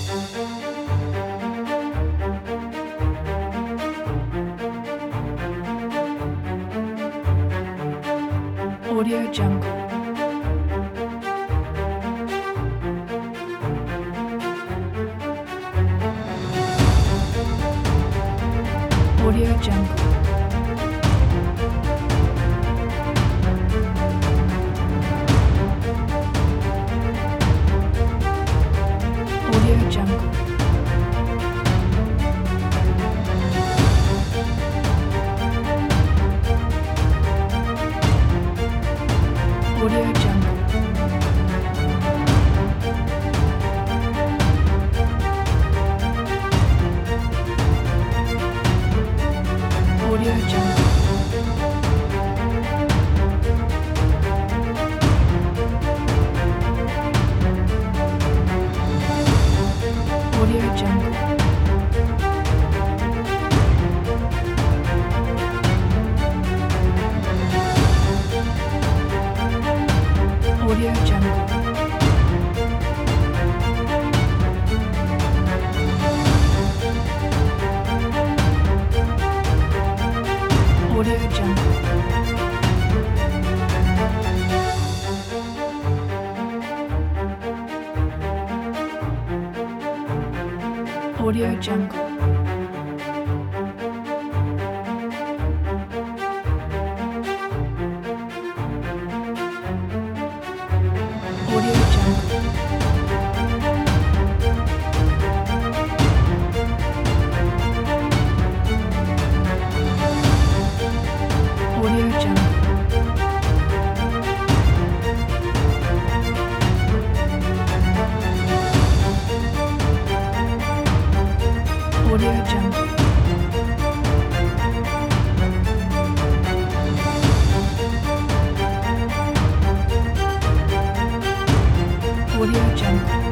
Audio Jungle. Audio Jungle. Audio Jungle. Audio Jungle. Audio Jungle. Audio Jungle. Audio Jungle. Audio Jungle. Audio Jungle. Audio Jungle. Audio Jungle. Audio Jungle. Audio Jungle.